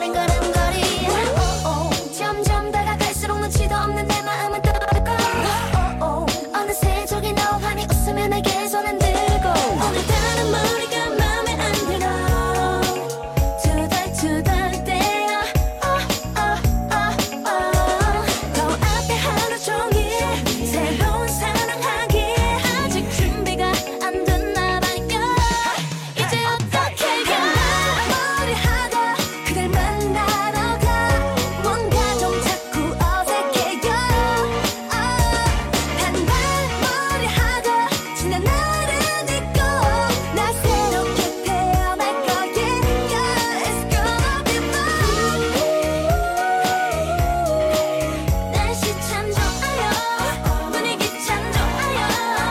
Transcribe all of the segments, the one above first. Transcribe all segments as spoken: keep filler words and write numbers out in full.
어린 걸음걸이 oh, oh. 점점 다가갈수록 눈치도 없는 내 마음은 떠들고 oh, oh. 어느새 저기 너하니 웃으며 내게 손 안 들고 오늘따라 머리가 맘에 안 들어 투덜투덜 대어 oh, oh, oh, oh. 더 앞에 하루 종일 새로운 사랑하기에 아직 준비가 안 됐나 봐요 이제 어떻게 머리 하다 그댈 만나러 가 뭔가 좀 자꾸 어색해요 단발머리 하다 지난 날은 잊고 나 새롭게 태어날 거예요 It's gonna be fun 날씨 참 좋아요 분위기 참 좋아요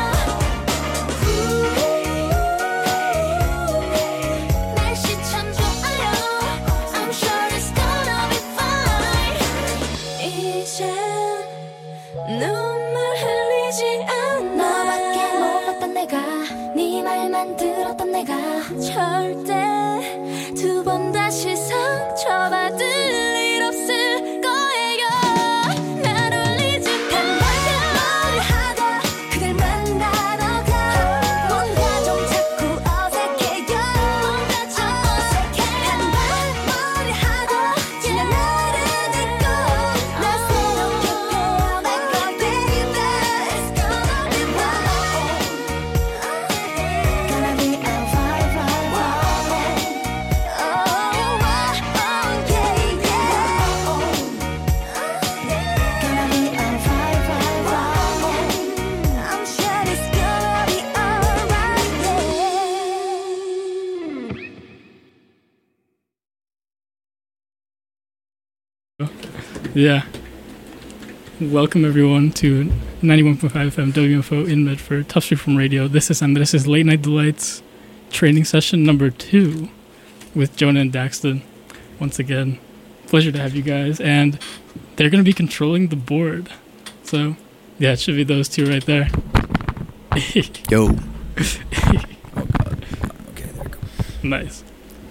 날씨 참 좋아요 I'm sure it's gonna be fine 이제 눈물 흘리지 않아 너밖에 못 봤던 내가 네 말만 들었던 내가 절대 두 번 다시 상처받을 일 없을 거예요 날 울리지 마 머리 하다 그댈 만나러 가 뭔가 좀 자꾸 어색해요 뭔가 좀 어색해 단발머리 하다 지난 날은 잊고 나 새롭게 태어날 거야 baby It's gonna be fine Gonna be a fine fine fine Oh, oh, oh, yeah, yeah Gonna be a fine fine fine I'm sure it's gonna be alright Yeah. Welcome everyone to ninety-one point five F M W F O in Medford, Tough Street from Radio. This is Andres' Late Night Delights training session number two with Jonah and Daxton. Once again, pleasure to have you guys. And they're going to be controlling the board. So, yeah, it should be those two right there. Yo. Oh god. Okay, there we go. Nice.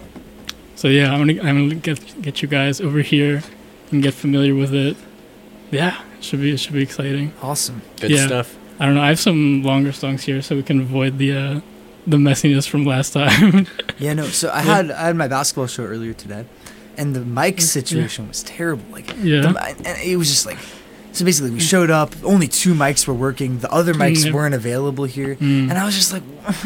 So yeah, I'm gonna I'm gonna get get you guys over here and get familiar with it. Yeah, it should be it should be exciting. Awesome. Good Yeah. stuff. I don't know. I have some longer songs here, so we can avoid the uh, the messiness from last time. Yeah, no. So I had I had my basketball show earlier today, and the mic situation was terrible. Like, Yeah. the, mi- and it was just like, so basically we showed up. Only two mics were working. The other mics Mm. weren't available here, Mm. and I was just like,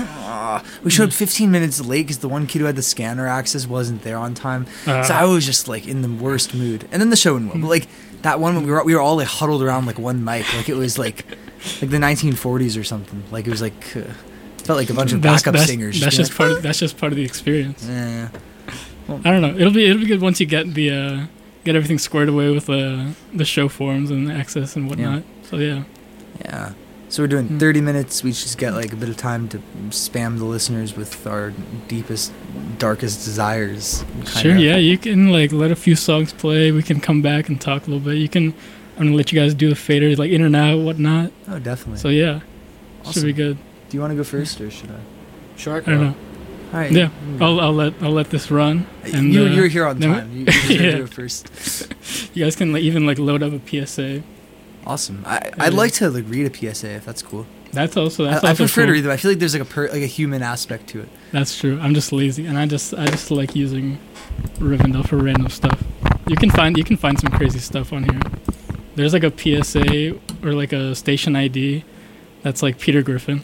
we showed up fifteen minutes late because the one kid who had the scanner access wasn't there on time. Uh, So I was just like in the worst mood. And then the show went well. But like that one, we were we were all like huddled around like one mic, like it was like like the nineteen forties or something. Like it was like uh, it felt like a bunch of that's, backup that's, singers. That's being just like, part. Of, that's just part of the experience. Yeah. I don't know. It'll be it'll be good once you get the uh, get everything squared away with the the show forms and the access and whatnot. So yeah. Yeah. So we're doing Hmm. thirty minutes. We just get like a bit of time to spam the listeners with our deepest, darkest desires. Sure. kinda. Yeah. You can like let a few songs play. We can come back and talk a little bit. You can. I'm gonna let you guys do the faders, like in and out, whatnot. Oh, definitely. So yeah, Awesome. should be good. Do you want to go first or should I? Sure. I don't know. All right. Yeah, you can go. I'll I'll let I'll let this run. And you, uh, you're here on then we- time. You, you should Yeah. do it first. You guys can like, even like load up a P S A. Awesome. I, I'd Yeah. like to like read a P S A if that's cool. That's also that's I, I also prefer cool. to read them. I feel like there's like a per, like a human aspect to it. That's true. I'm just lazy, and I just I just like using Rivendell for random stuff. You can find you can find some crazy stuff on here. There's like a P S A or like a station I D that's like Peter Griffin.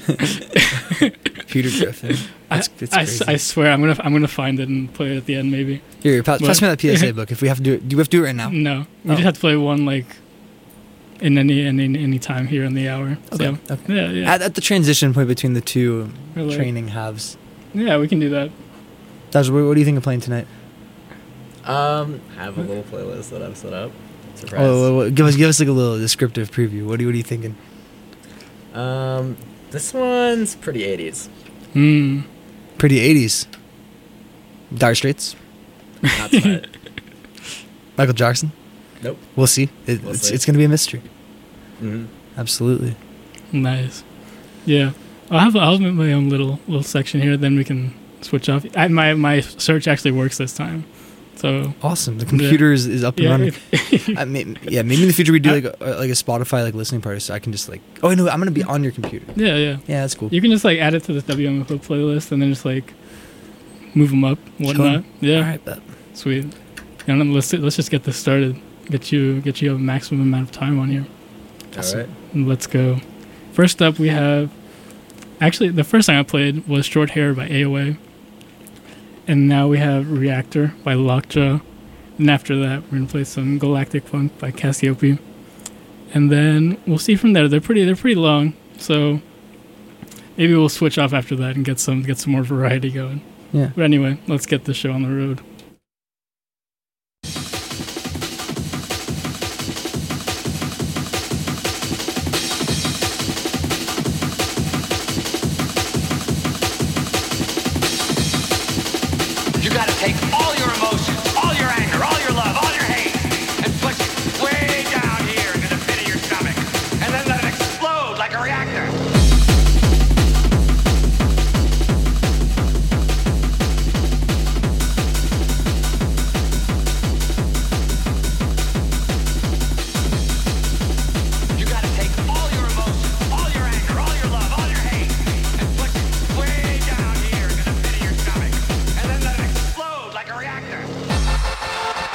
Peter Griffin. That's, I, that's I, crazy. I swear I'm gonna I'm gonna find it and play it at the end maybe. Here, pass, But- pass me that P S A book. If we have to do it, do we have to do it right now? No, we Oh. just have to play one like in any any any time here in the hour. Okay. So okay. yeah, yeah, At, at the transition point between the two Or, like- training halves. yeah, we can do that. Daj, what, what do you think of playing tonight? Um, I have a little playlist that I've set up. Surprise. Oh, what- what- give us give us like a little descriptive preview. What are you, what are you thinking? Um, this one's pretty eighties. Hmm. Pretty eighties. Dire Straits. Not tonight. Michael Jackson. Nope. We'll see. It, We'll it's see. it's going to be a mystery. hmm Absolutely. Nice. Yeah, I'll have I'll have my own little little section here. Then we can switch off. I, my my search actually works this time. So Awesome. The computer is, is up and yeah, running. if- I mean, yeah, maybe in the future we do like a, like a Spotify like listening party, so I can just like. Oh no, I'm gonna be on your computer. yeah, yeah. Yeah, that's cool. You can just like add it to the W M F O playlist and then just like move them up, whatnot. Yeah, All right, bet. sweet. Yeah, and let's let's just get this started. Get you get you a maximum amount of time on here. All right. And let's go. First up, we have actually the first song I played was "Short Hair" by A O A, and now we have "Reactor" by Lockjaw. And after that, we're gonna play some "Galactic Funk" by Cassiope, and then we'll see from there. They're pretty they're pretty long, so maybe we'll switch off after that and get some get some more variety going. Yeah. But anyway, let's get the show on the road. You gotta take all your emotions, all your anger, all your love, all your hate, and push it way down here into the pit of your stomach, and then let it explode like a reactor. You gotta take all your emotions, all your anger, all your love, all your hate, and push it way down here into the pit of your stomach, and then let it explode like a reactor.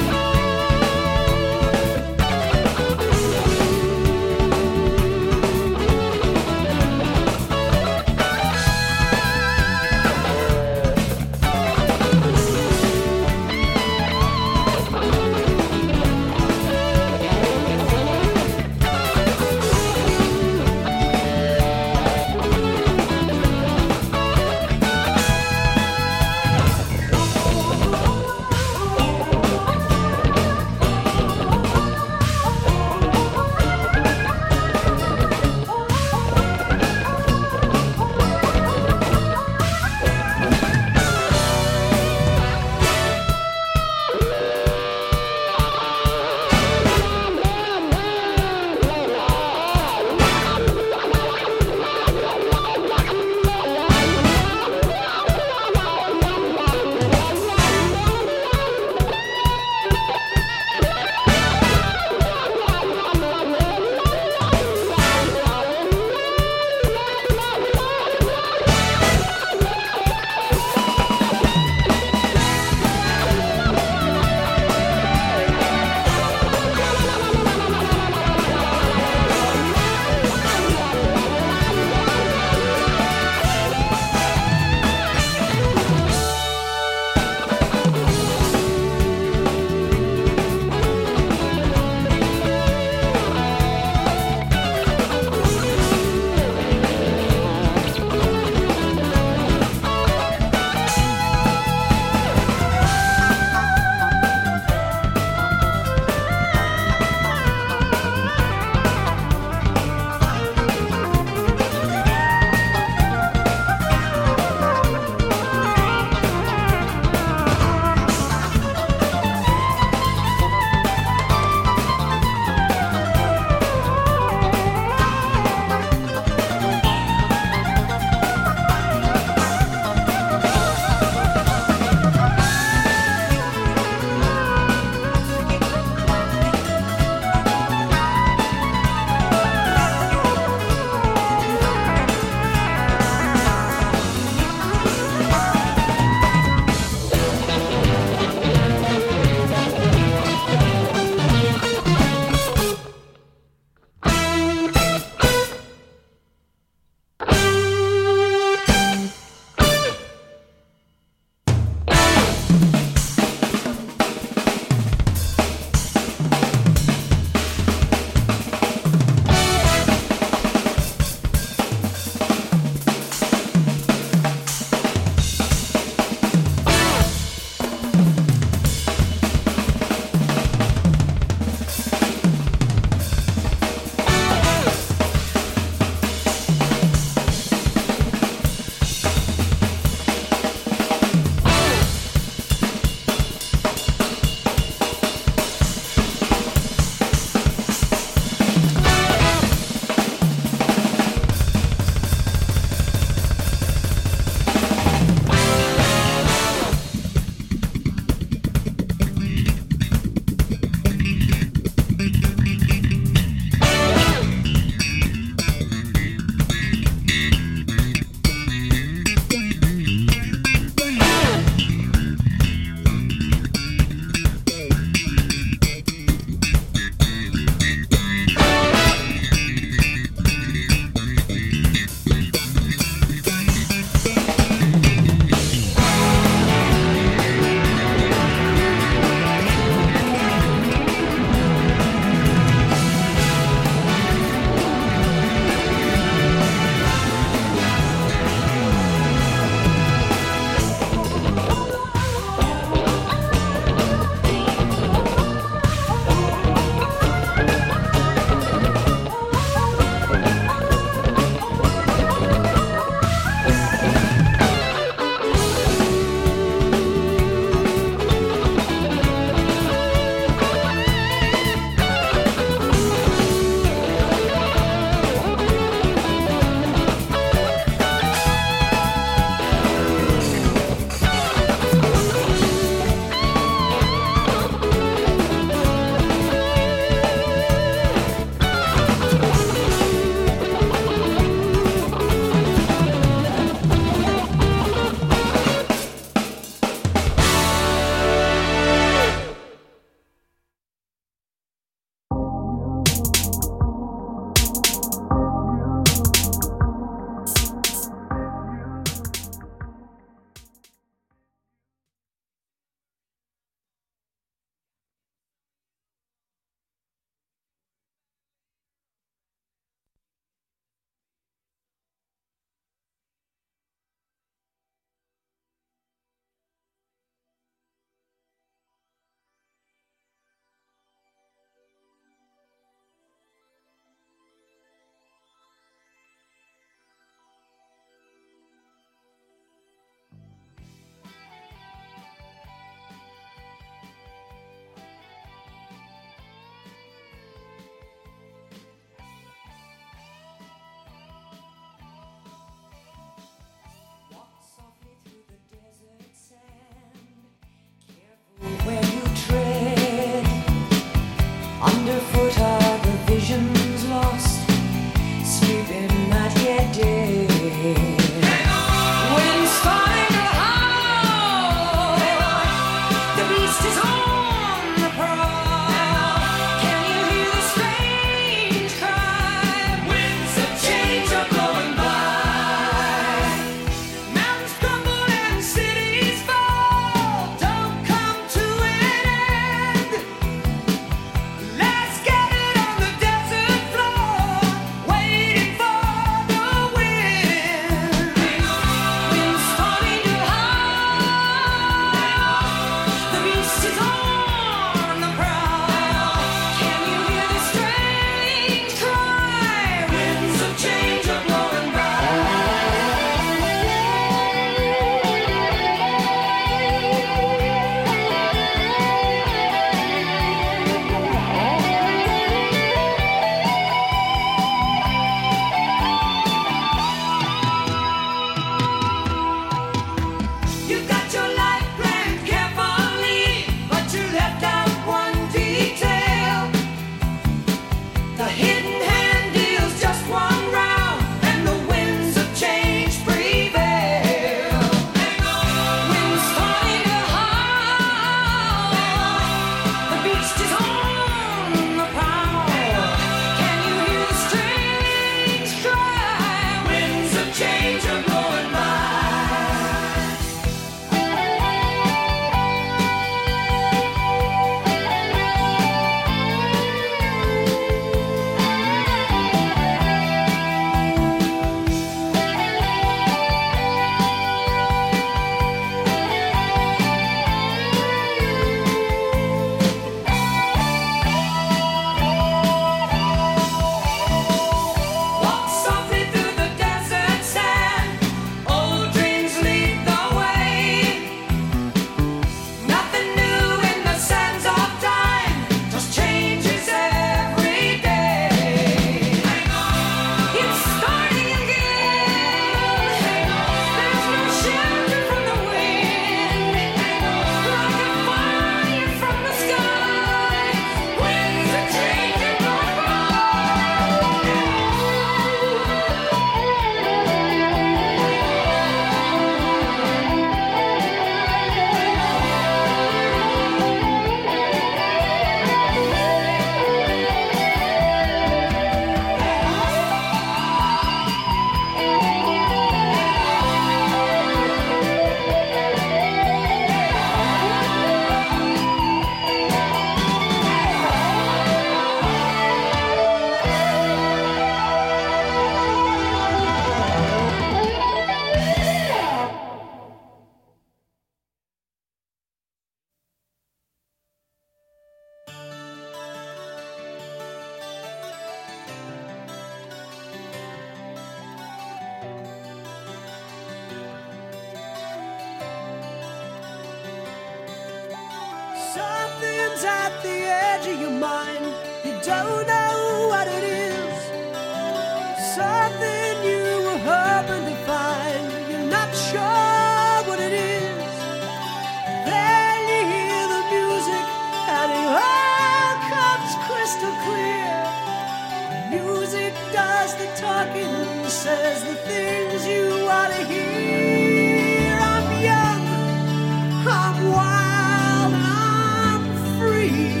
Something's at the edge of your mind. You don't know what it is. Something you were hoping to find. You're not sure what it is. Then you hear the music and it all comes crystal clear. Music does the talking, says the things you want to hear. I'm young, I'm wild, I'm free.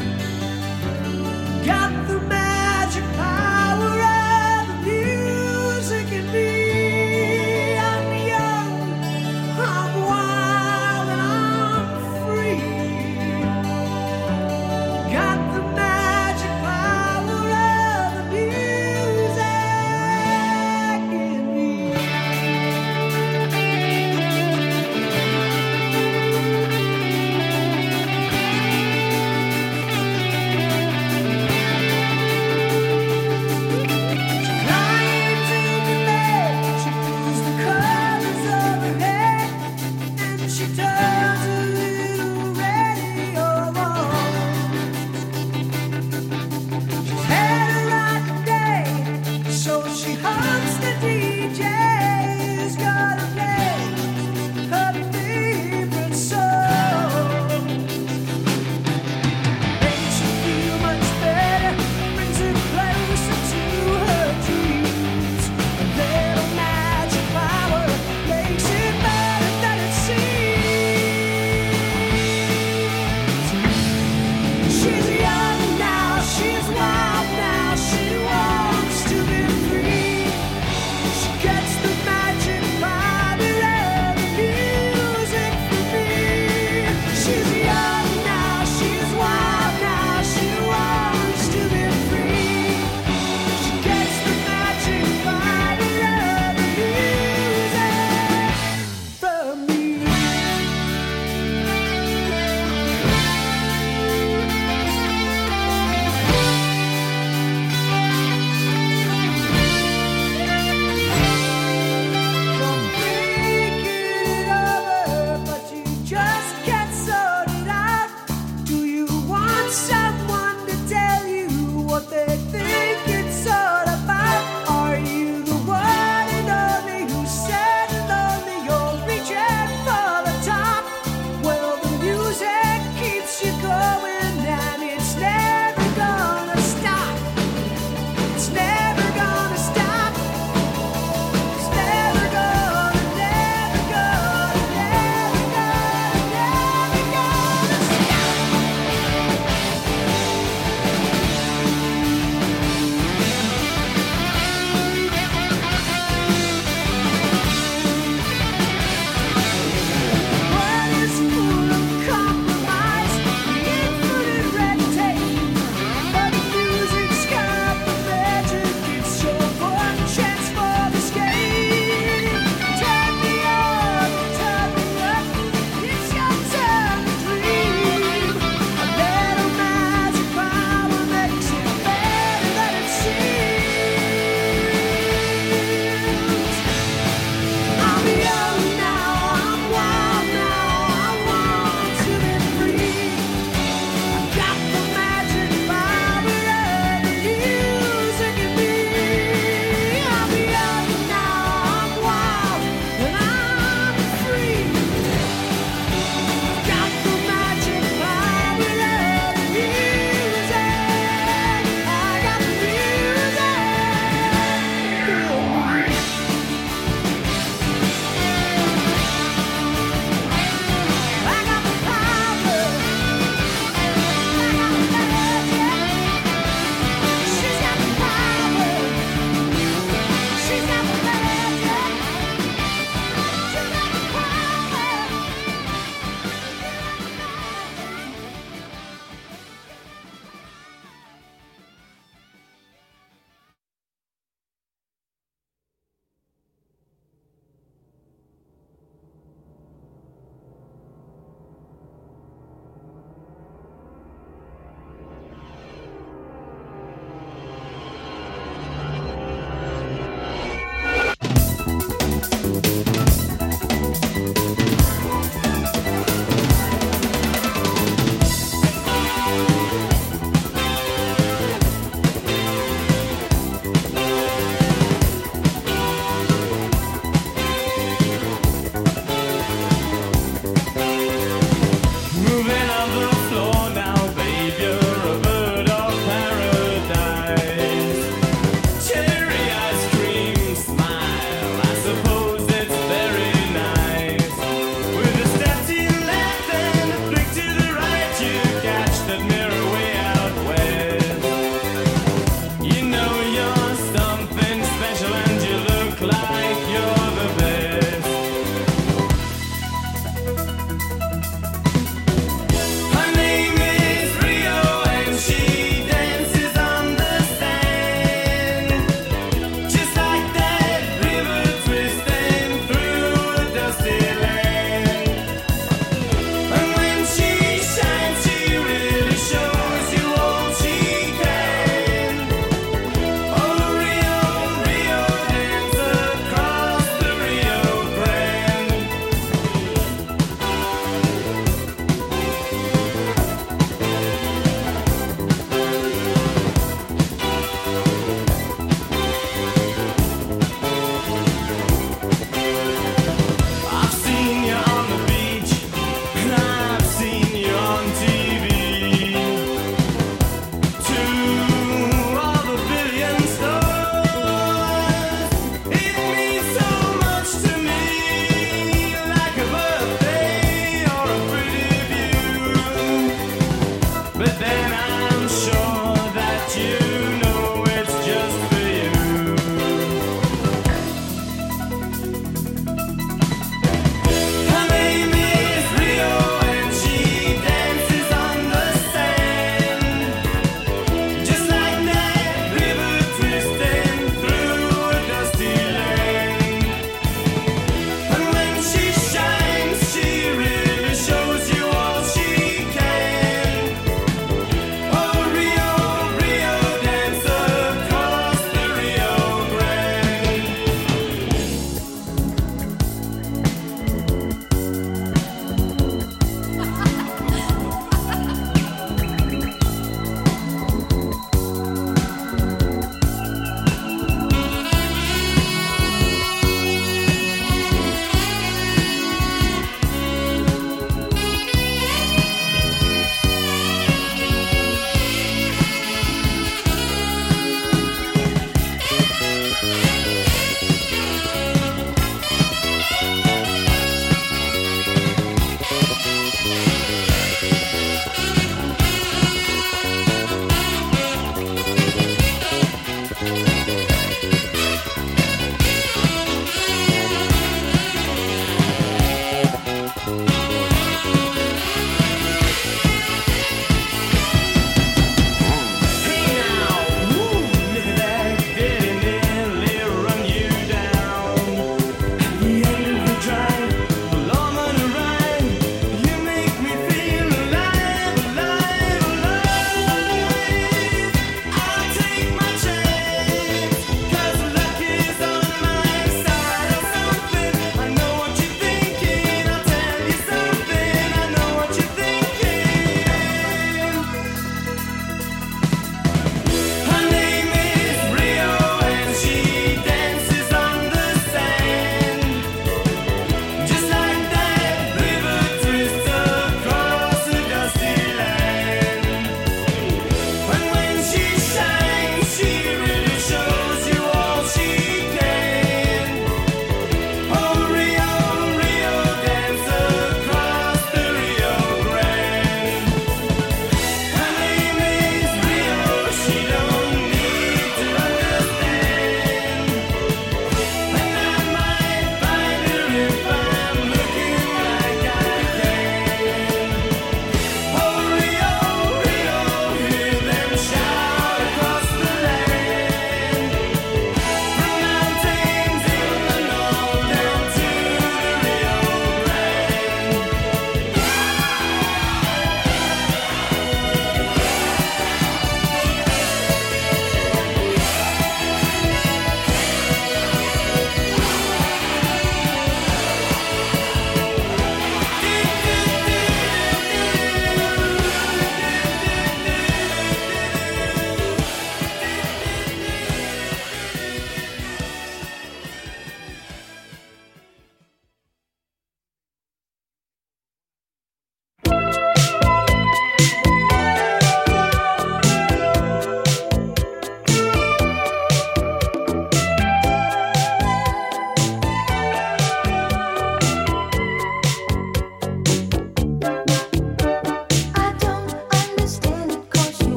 Got the magic power of the music in me. I'm young, I'm wild, and I'm free. Got the magic power of the music in me.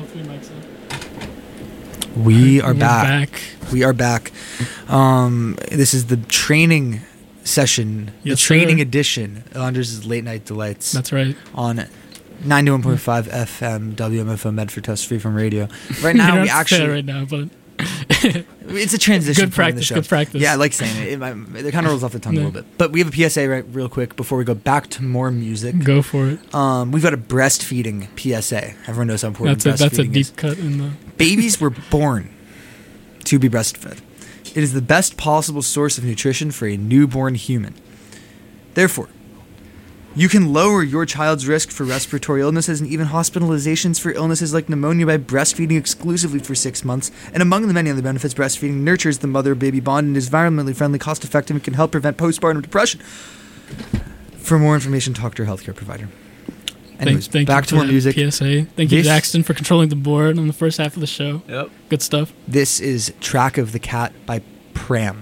three mics up. We are We're back. back. We are back. Um, this is the training session, the Yes, training sir. edition of Anders' Late Night Delights That's right. on ninety-one point five F M W M F O Medford Test Free from Radio. Right You now, don't we have to say it actually right now, but it's a transition. Good point in the practice, show. good practice. Yeah, I like saying it. It, might- it kind of rolls off the tongue Yeah. a little bit. But we have a P S A right real quick before we go back to more music. go for it. Um, we've got a breastfeeding P S A. Everyone knows how important That's a that's a breastfeeding deep is. cut in the. Babies were born to be breastfed. It is the best possible source of nutrition for a newborn human. Therefore, you can lower your child's risk for respiratory illnesses and even hospitalizations for illnesses like pneumonia by breastfeeding exclusively for six months. And among the many other benefits, breastfeeding nurtures the mother-baby bond and is environmentally friendly, cost-effective, and can help prevent postpartum depression. For more information, talk to your healthcare provider. Anyways, thank, thank back you to for more that music. P S A. Thank you, This- Jackson, for controlling the board on the first half of the show. Yep. Good stuff. This is Track of the Cat by Pram.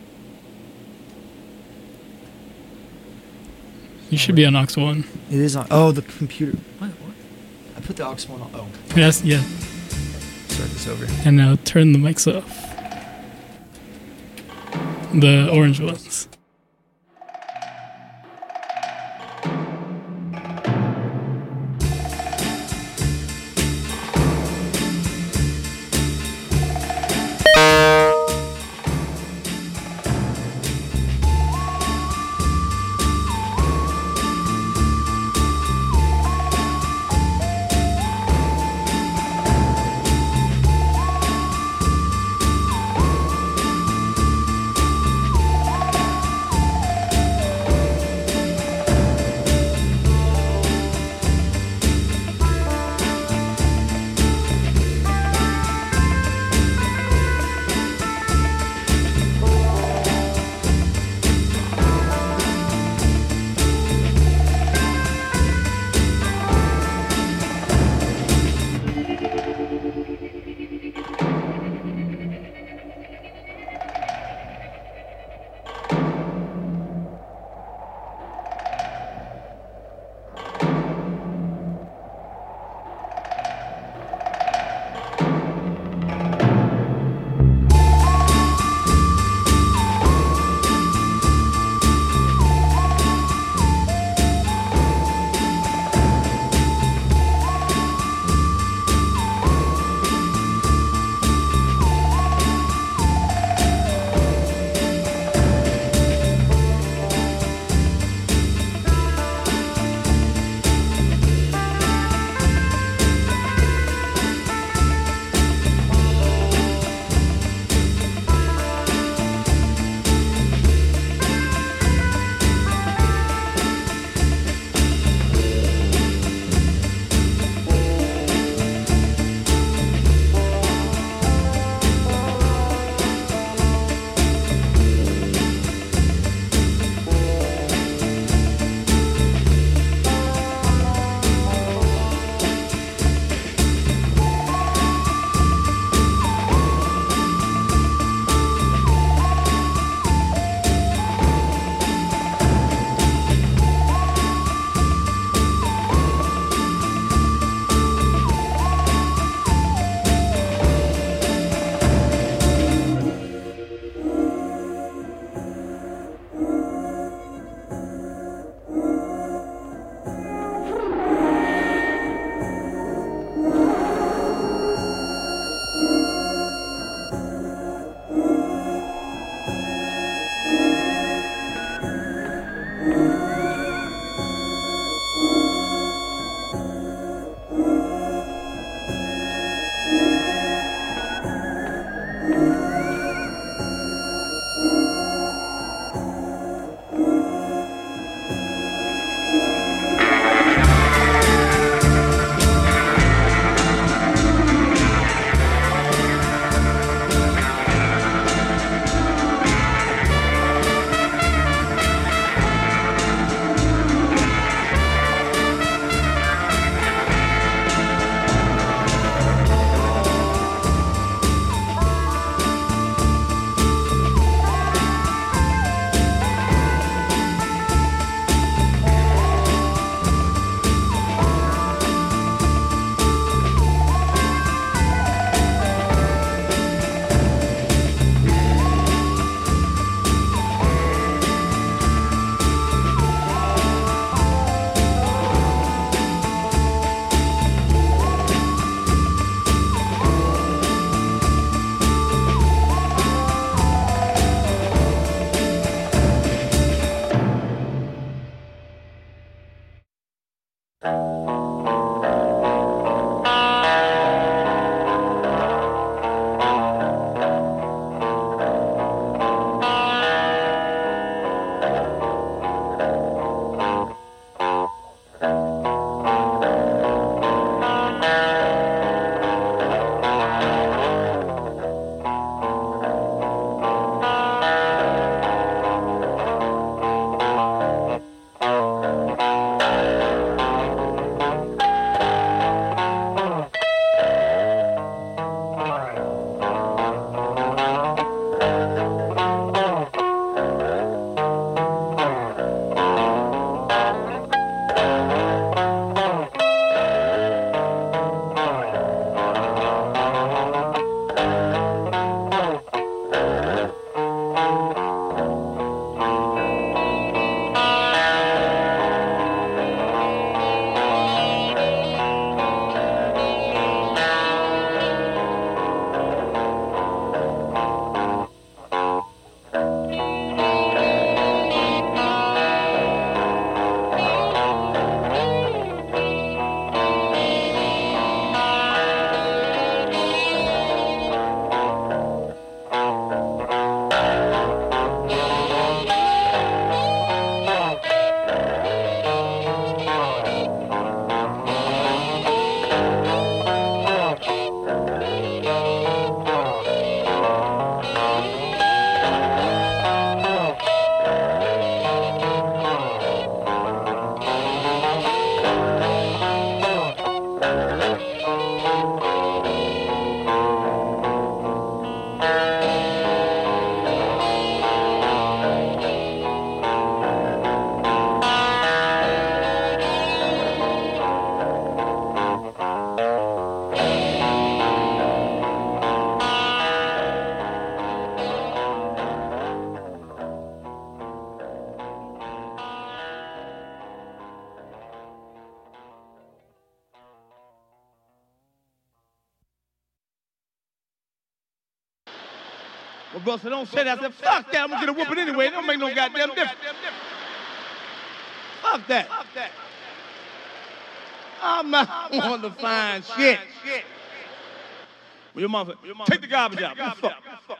You should be on Aux one. It is on. Oh, the computer. What? What? I put the aux one on. Oh, Yes, yeah. start this over. And now turn the mics off. The orange ones. Well, Buster, don't say that. I said, fuck that. I'm gonna get a whooping anyway. It don't make no goddamn difference. Fuck that. I'm not on the fine shit. Well, your mom said, take the garbage out. What the fuck?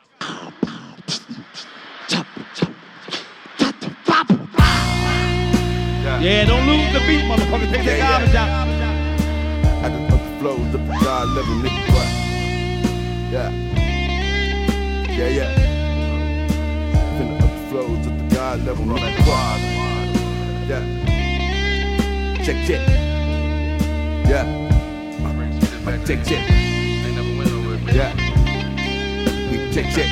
Yeah, don't lose the beat, motherfucker. Take the garbage out. I just up the flows, up the God level, nigga. What? Yeah. Yeah, yeah. Finna up the flows, up the God level, nigga. What? Yeah. Check, check. Yeah. Check, check. Yeah. We check, check.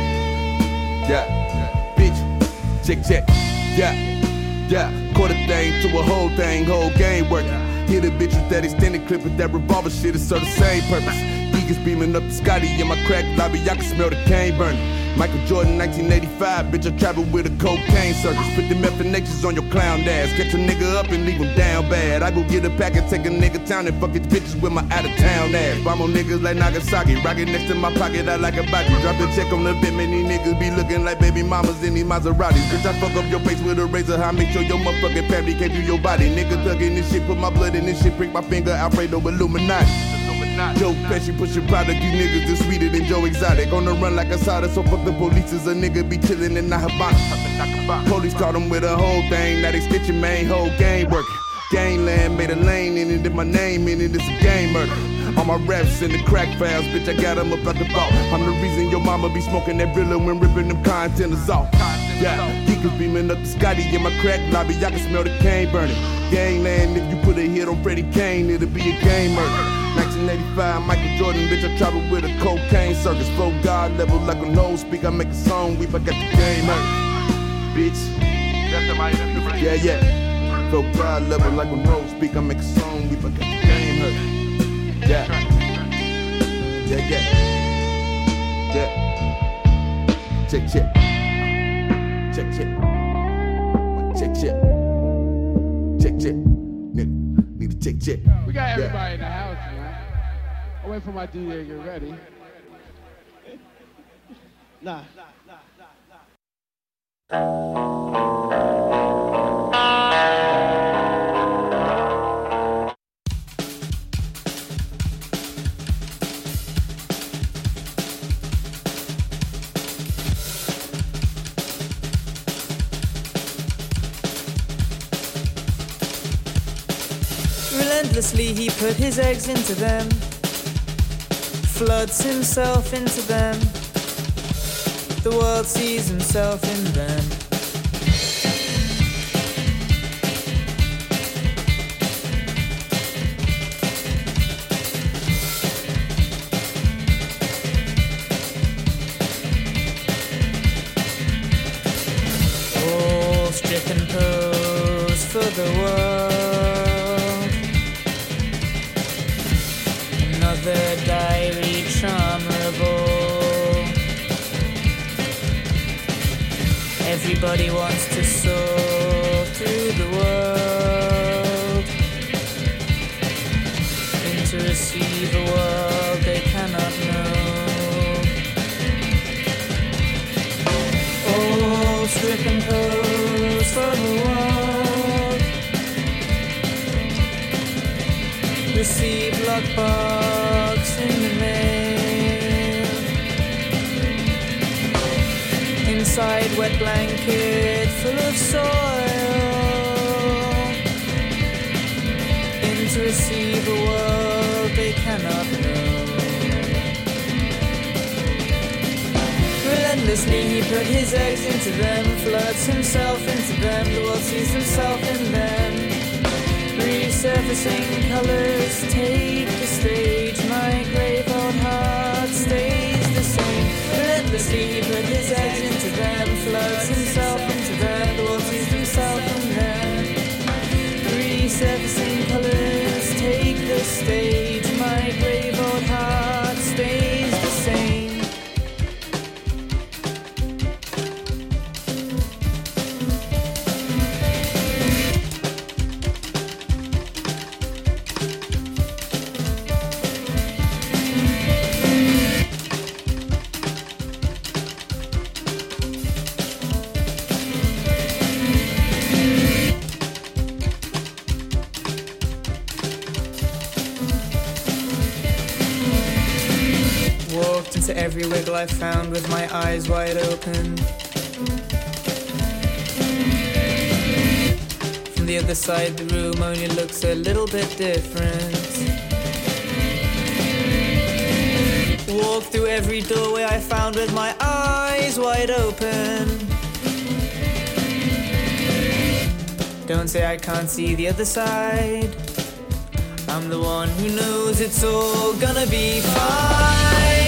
Yeah. Bitch. Check, check. Yeah. Yeah, quarter thing to a whole thing, whole game working. Hit a bitch with that extended clip with that revolver shit, it's serve the same purpose. Eagles beaming up the Scotty in my crack lobby, I can smell the cane burning. Michael Jordan, nineteen eighty-five, bitch, I traveled with a cocaine circus. Put them F-N-H's on your clown ass. Catch a nigga up and leave him down bad. I go get a pack and take a nigga town and fuck his bitches with my out-of-town ass. Bomb on niggas like Nagasaki, rocket next to my pocket, I like a body. Drop the check on the bit, many niggas be looking like baby mamas in these Maseratis. Bitch, I fuck up your face with a razor, I make sure your motherfucking family can't do your body. Nigga thuggin' this shit, put my blood in this shit, prick my finger, Alfredo Illuminati. Joe Pesci pushing product, you niggas is sweeter than Joe Exotic. On the run like a soda, so fuck the police is a nigga be chillin' in the Havana. Police caught him with a whole thing, now they stitching main whole game working. Gangland made a lane in it, and my name in it, it's a game murder. All my raps in the crack files, bitch, I got them up at the vault. I'm the reason your mama be smoking that Brilla when ripping them containers off. Yeah, geekers beaming up the Scotty in my crack lobby, I can smell the cane burning. Gangland, if you put a hit on Freddie Kane, it'll be a game murder. nineteen eighty-five, Michael Jordan, bitch, I travel with a cocaine circus. Flow God level like a nose speak, I make a song, we forgot the game hurt. Bitch, yeah, yeah. Flow God level like a nose speak, I make a song, we forgot the game hurt. Yeah, yeah, yeah, yeah. Check, check, check, check, check, check, check, check. Nigga, need to check, check. We got everybody yeah. in the house, man. I'll wait for my D J to get ready. Nah. Relentlessly he put his eggs into them, floods himself into them. The world sees himself in them. All stricken pose for the world. Another diary charmable. Everybody wants to soar through the world, and to receive a world they cannot know. All stricken pose for the world. Receive lockbox in the mail. Inside wet blanket full of soil. In to receive a world they cannot know. Relentlessly he put his eggs into them, floods himself into them. The world sees himself in them. Resurfacing colors take the stage. My grave old heart stays the same. Relentlessly he put his eggs into them, floods himself into them. The world sees himself in them. Resurfacing colors take the stage. My grave old heart stays the same. Walked into every wiggle I found with my eyes wide open. From the other side the room only looks a little bit different. Walked through every doorway I found with my eyes wide open. Don't say I can't see the other side. I'm the one who knows it's all gonna be fine.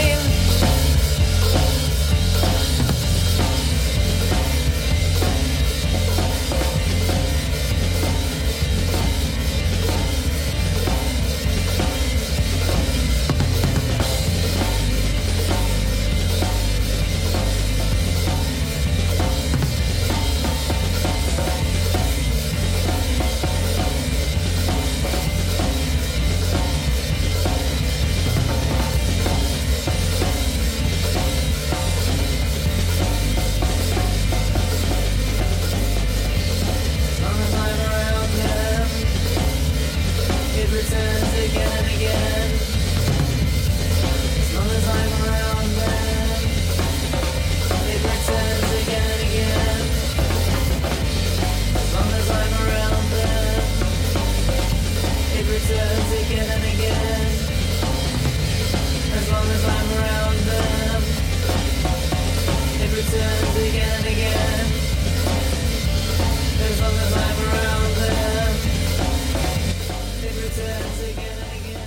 Returns again and again. As long as I'm around them, it returns again and again. As long as I'm around them, it returns again and again.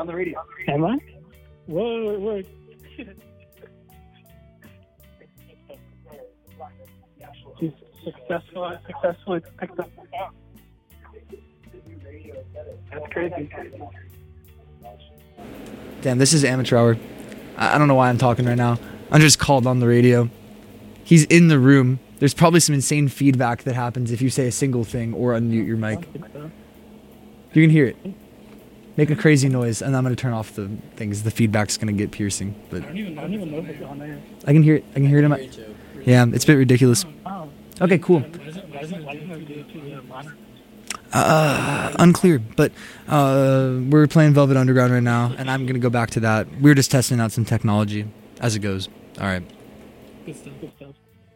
on the radio. Am I? Whoa, whoa. She's successful. I successfully picked up the phone. That's crazy. Damn, this is amateur hour. I I don't know why I'm talking right now. I'm just called on the radio. He's in the room. There's probably some insane feedback that happens if you say a single thing or unmute your mic. You can hear it. Make a crazy noise, and I'm going to turn off the things. The feedback's going to get piercing. But I don't even, I don't even know if it's on there. I can hear it. I can hear it in my... Yeah, it's a bit ridiculous. Oh. Okay, cool. Why does it, why does it, why doesn't it do it to the monitor? Uh, unclear, but uh, we're playing Velvet Underground right now, and I'm going to go back to that. We're just testing out some technology as it goes. All right. Good stuff, good stuff.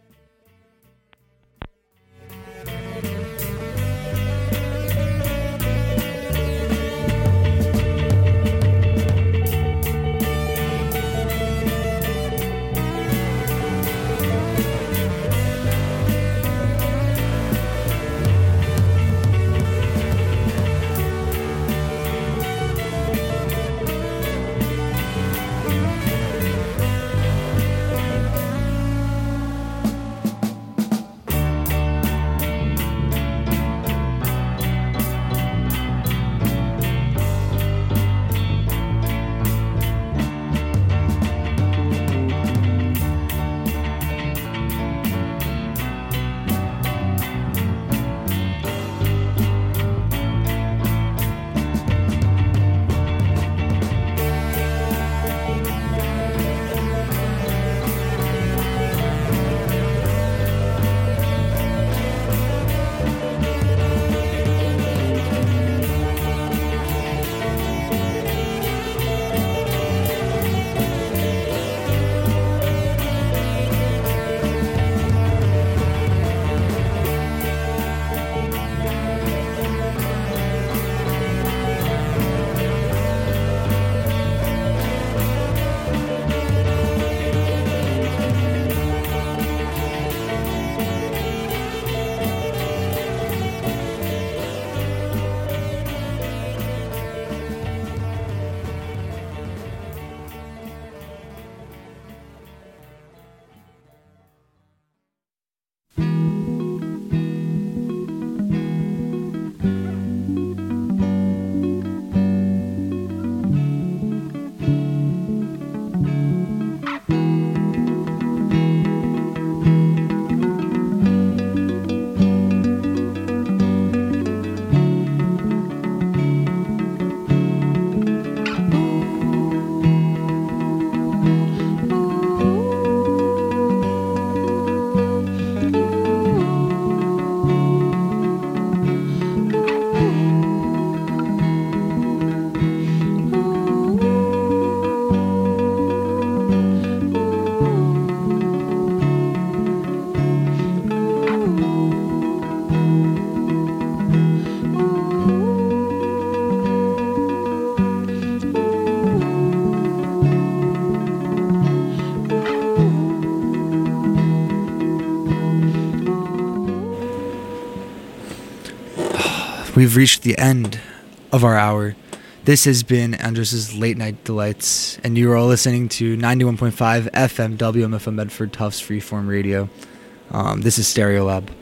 We've reached the end of our hour. This has been Andros's Late Night Delights, and you are all listening to ninety-one point five F M W M F M Medford Tufts Freeform Radio. Um, this is Stereolab.